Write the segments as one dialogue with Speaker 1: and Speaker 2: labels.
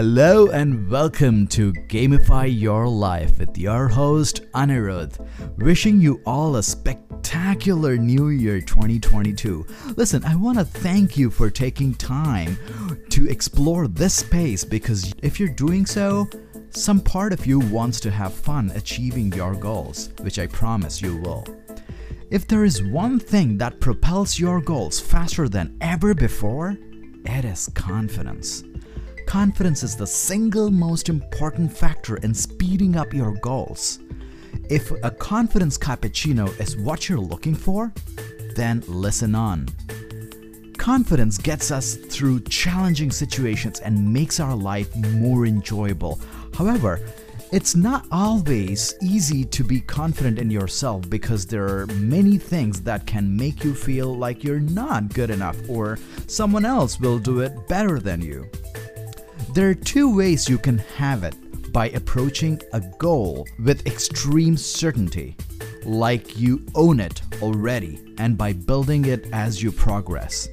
Speaker 1: Hello and welcome to Gamify Your Life with your host Anirudh. Wishing you all a spectacular New Year 2022. Listen, I want to thank you for taking time to explore this space because if you're doing so, some part of you wants to have fun achieving your goals, which I promise you will. If there is one thing that propels your goals faster than ever before, it is confidence. Confidence is the single most important factor in speeding up your goals. If a confidence cappuccino is what you're looking for, then listen on. Confidence gets us through challenging situations and makes our life more enjoyable. However, it's not always easy to be confident in yourself because there are many things that can make you feel like you're not good enough or someone else will do it better than you. There are two ways you can have it: by approaching a goal with extreme certainty, like you own it already, and by building it as you progress.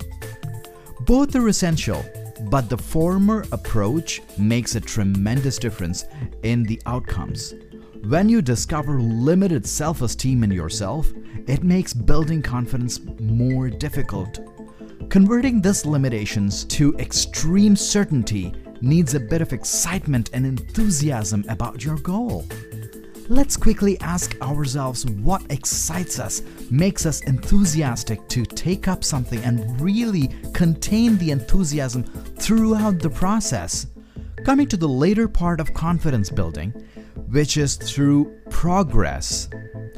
Speaker 1: Both are essential, but the former approach makes a tremendous difference in the outcomes. When you discover limited self-esteem in yourself, it makes building confidence more difficult. Converting these limitations to extreme certainty needs a bit of excitement and enthusiasm about your goal. Let's quickly ask ourselves what excites us, makes us enthusiastic to take up something, and really contain the enthusiasm throughout the process. Coming to the later part of confidence building, which is through progress.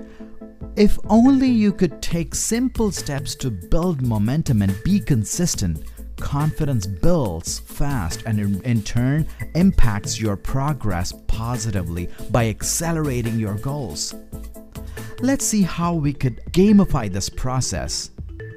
Speaker 1: If only you could take simple steps to build momentum and be consistent, confidence builds fast and in turn impacts your progress positively by accelerating your goals. Let's see how we could gamify this process.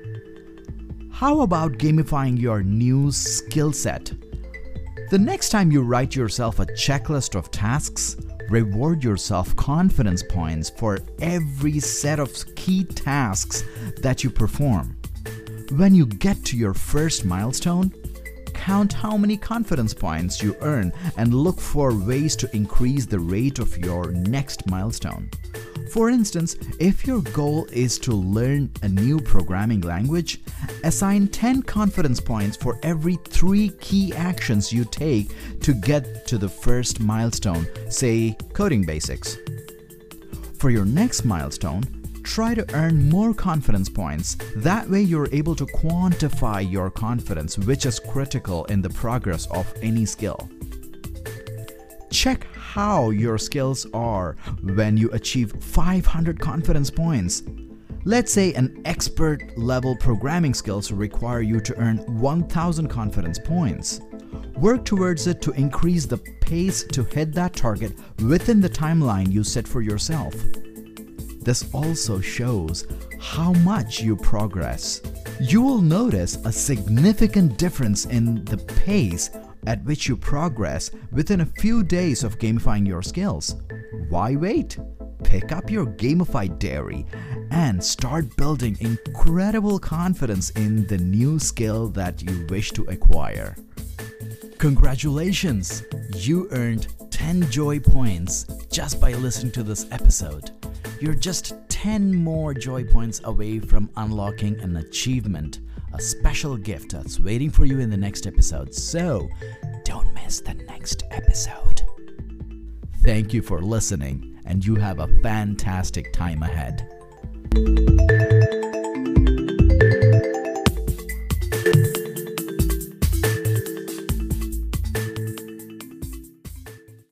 Speaker 1: How about gamifying your new skill set? The next time you write yourself a checklist of tasks, reward yourself confidence points for every set of key tasks that you perform. When you get to your first milestone, count how many confidence points you earn and look for ways to increase the rate of your next milestone. For instance, if your goal is to learn a new programming language, assign 10 confidence points for every 3 key actions you take to get to the first milestone, say coding basics. For your next milestone, try to earn more confidence points. That way you're able to quantify your confidence, which is critical in the progress of any skill. Check how your skills are when you achieve 500 confidence points. Let's say an expert level programming skills require you to earn 1000 confidence points. Work towards it to increase the pace to hit that target within the timeline you set for yourself. This also shows how much you progress. You will notice a significant difference in the pace at which you progress within a few days of gamifying your skills. Why wait? Pick up your gamified diary and start building incredible confidence in the new skill that you wish to acquire. Congratulations! You earned 10 joy points just by listening to this episode. You're just 10 more joy points away from unlocking an achievement, a special gift that's waiting for you in the next episode. So, don't miss the next episode. Thank you for listening, and you have a fantastic time ahead.